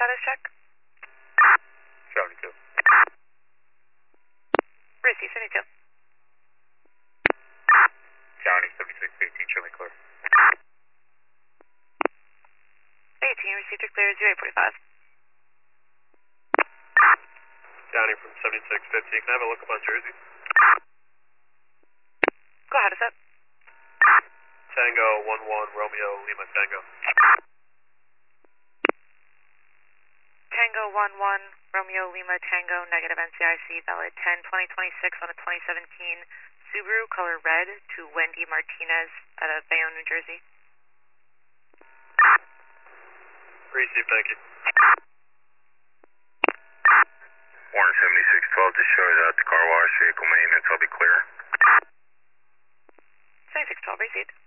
status check. 72. Receive 72. County 7618, show me clear. 18, received your clear, 0845. County from 7615, can I have a look up on Jersey? Go ahead, is that? Tango 11 Romeo Lima Tango. Tango 11, Romeo Lima Tango, negative NCIC, valid 10-2026 on a 2017 Subaru, color red, to Wendy Martinez out of Bayonne, New Jersey. Receive, thank you. Warren 7612, just showed out the car wash, vehicle maintenance, I'll be clear. 7612, received.